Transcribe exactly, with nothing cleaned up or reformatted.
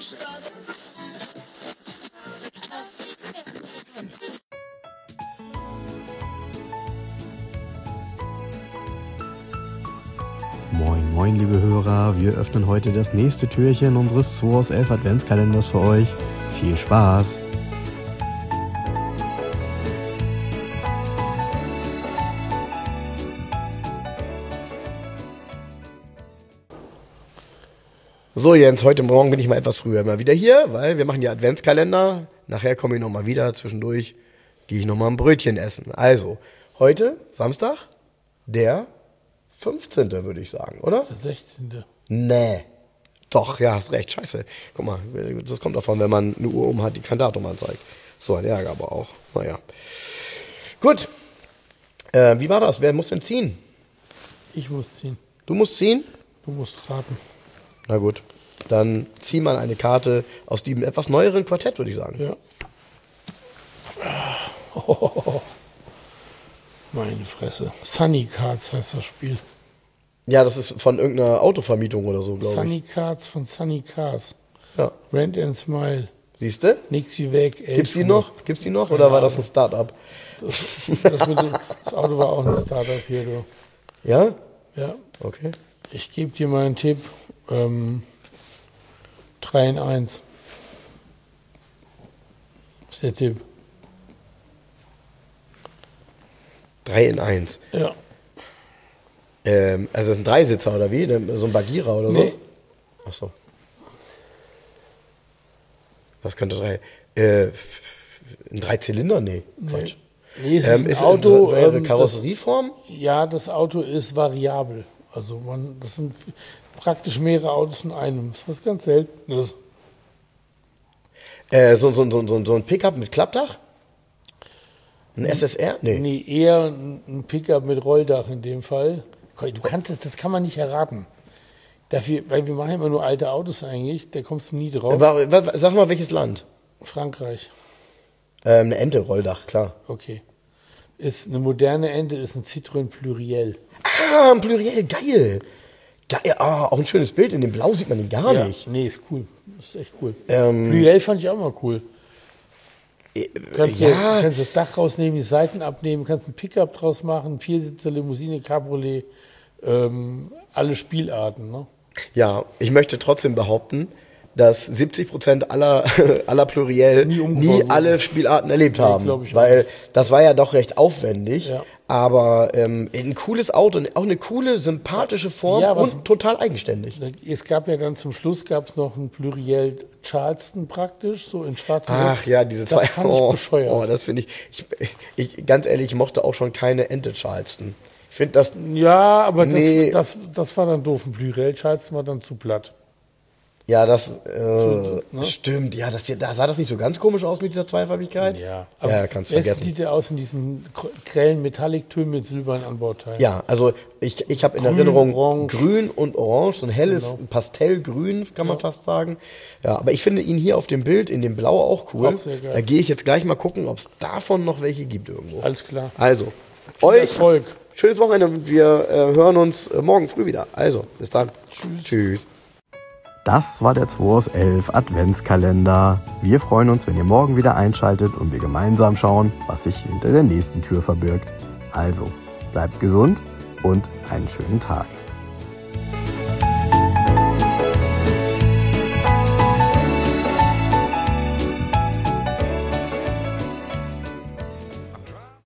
Moin, moin, liebe Hörer. Wir öffnen heute das nächste Türchen unseres zwei aus elf Adventskalenders für euch. Viel Spaß! So Jens, heute Morgen bin ich mal etwas früher mal wieder hier, weil wir machen ja Adventskalender. Nachher komme ich nochmal wieder, zwischendurch gehe ich nochmal ein Brötchen essen. Also, heute, Samstag, der fünfzehnte würde ich sagen, oder? Der sechzehnte Nee. Doch, ja, hast recht. Scheiße. Guck mal, das kommt davon, wenn man eine Uhr um hat, die kein Datum anzeigt. So ein Ärger aber auch. Naja. Gut. Äh, wie war das? Wer muss denn ziehen? Ich muss ziehen. Du musst ziehen? Du musst raten. Na gut. Dann zieh mal eine Karte aus dem etwas neueren Quartett, würde ich sagen. Ja. Oh, meine Fresse. Sunny Cards heißt das Spiel. Ja, das ist von irgendeiner Autovermietung oder so, glaube ich. Sunny Cards von Sunny Cars. Ja. Rent and Smile. Siehst du? Nix wie weg. Gibt's die noch? Gibt's die noch? Oder war das ein Start-up? Das, das, mit dem, das Auto war auch ein Startup hier, du. Ja? Ja. Okay. Ich gebe dir mal einen Tipp. Ähm, drei in eins. Das ist der Tipp. drei in eins. Ja. Ähm, also das ist ein Dreisitzer oder wie? So ein Bagheera oder so? Nee. Ach so. Was könnte drei? Äh, ein Dreizylinder? Nee, Quatsch. Nee, es Ähm, ist ein ist Auto. so eine ähm, Karosserieform? Das, ja, das Auto ist variabel. Also man, das sind praktisch mehrere Autos in einem. Das ist was ganz Seltenes. Äh, so, so, so, so, so ein Pickup mit Klappdach? Ein S S R? Nee. Nee, eher ein Pickup mit Rolldach in dem Fall. Du kannst es, das kann man nicht erraten. Dafür, weil wir machen immer nur alte Autos eigentlich, da kommst du nie drauf. Äh, wa- wa- Sag mal, welches Land? Frankreich. Ähm, eine Ente, Rolldach, klar. Okay. Ist eine moderne Ente, ist ein Citroën Pluriel. Ah, ein Pluriel, geil. Geil, ah, auch ein schönes Bild. In dem Blau sieht man ihn gar Ja, nicht. nee, ist cool. Ist echt cool. Ähm, Pluriel fand ich auch mal cool. Äh, Kannst, ja. du, kannst das Dach rausnehmen, die Seiten abnehmen, kannst ein Pickup draus machen, Viersitzer, Limousine, Cabriolet, ähm, alle Spielarten. Ne? Ja, ich möchte trotzdem behaupten, dass siebzig Prozent aller, aller Pluriel Nie nie, umgebaut wurden. alle Spielarten erlebt Nee, haben. glaub ich auch weil nicht. das war ja doch recht aufwendig. Ja. Aber ähm, ein cooles Auto, auch eine coole, sympathische Form Ja, aber und es- total eigenständig. Es gab ja dann zum Schluss gab's noch ein Pluriel Charleston praktisch, so in schwarz und Ach rot. ja, diese Das zwei. fand ich oh, bescheuert. oh, das finde ich, ich, ich. Ganz ehrlich, ich mochte auch schon keine Ente Charleston. Ich finde das. Ja, aber Nee. das, das, das war dann doof. Ein Pluriel Charleston war dann zu platt. Ja, das äh, ne? stimmt. Ja, das, da sah das nicht so ganz komisch aus mit dieser Zweifarbigkeit. Ja, ja, kannst es vergessen. sieht ja aus in diesen grellen Metallic-Tönen mit silbernen Anbauteilen. Ja, also ich, ich habe in Grün, Erinnerung orange. grün und orange, so ein helles Genau. Pastellgrün, kann man Ja. fast sagen. Ja, aber ich finde ihn hier auf dem Bild in dem Blau auch cool. Auch sehr geil. Da gehe ich jetzt gleich mal gucken, ob es davon noch welche gibt irgendwo. Alles klar. Also, Viel euch Erfolg. schönes Wochenende und wir äh, hören uns äh, morgen früh wieder. Also, bis dann. Tschüss. Tschüss. Das war der zwei aus elf Adventskalender. Wir freuen uns, wenn ihr morgen wieder einschaltet und wir gemeinsam schauen, was sich hinter der nächsten Tür verbirgt. Also, bleibt gesund und einen schönen Tag.